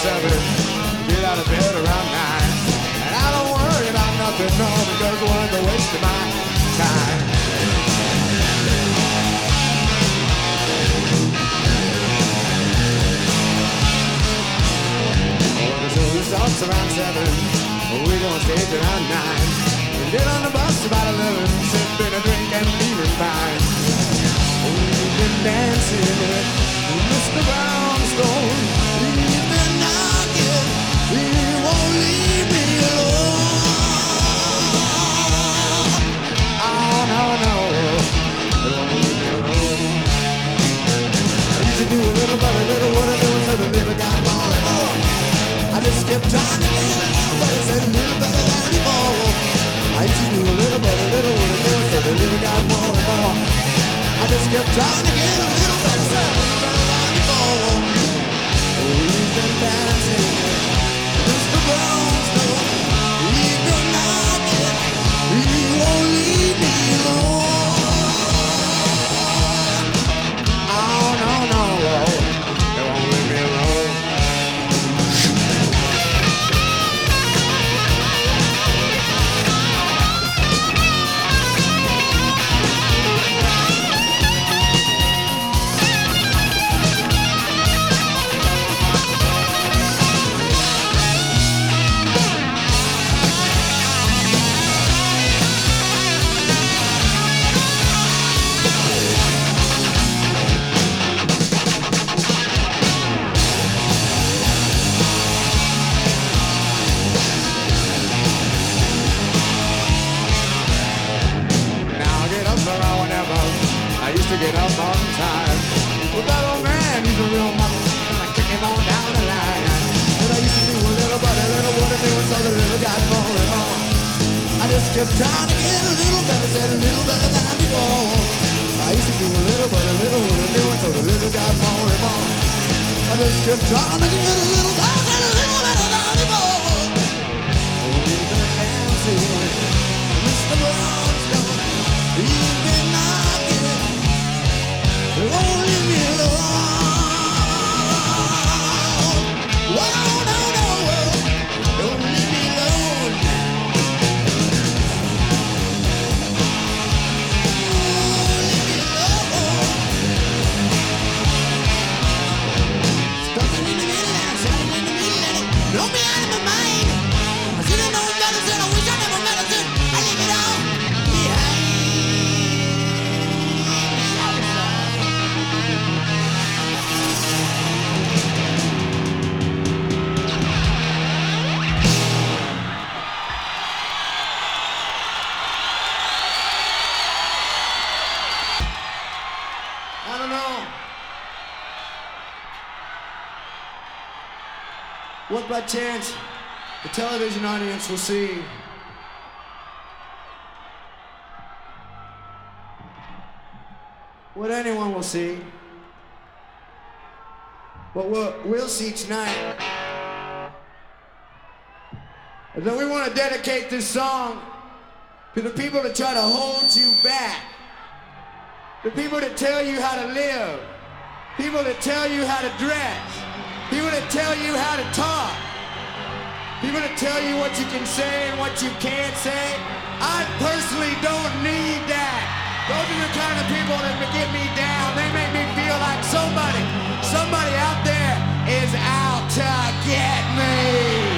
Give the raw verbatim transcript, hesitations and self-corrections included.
seven, get out of bed around nine. And I don't worry about nothing, no, because it wasn't a waste of my time. Oh, so it starts around seven, we gonna stay around nine. We get on the bus about eleven, sipping a drink and feeling fine. We've been dancing with Mister Brownstone. He's been knocking, he won't leave me alone. Oh, no, no, he won't leave me alone. I used to do a little but a little what I do until the little got more and more. I just kept trying to do a little but I said a little better than before. I used to do a little but a little what I do until the little got more and more. I just kept trying to get a little better, a little better than before. We've been dancing, Mister Brownstone. He's been knocking, he won't leave me alone. Oh, no, no, he won't leave me alone. I used to get up on time. But that old man, he's a real motherfucker. I kick him on down the line. And I used to do a little but a little what I do until the little got more and more. I just kept trying to get a little better, said a little better than before. I used to do a little but a little what I do until the little got more and more. I just kept trying to get a little better, said a little better than before. Oh, we've been dancing with Mister Brownstone. He's been knocking, he won't leave me alone. Whoa, no, no, don't leave me alone. Don't leave me alone. Stuck in the middle and stuck in the middle and it blow me out of my mind. I should have known better, said I wish I never met her, said I leave it all behind. I don't know what by chance the television audience will see. What anyone will see. What we'll, we'll see tonight is that we want to dedicate this song to the people that try to hold you back. The people that tell you how to live. People that tell you how to dress. People that tell you how to talk. People that tell you what you can say and what you can't say. I personally don't need that. Those are the kind of people that get me down. They make me feel like somebody, somebody out there is out to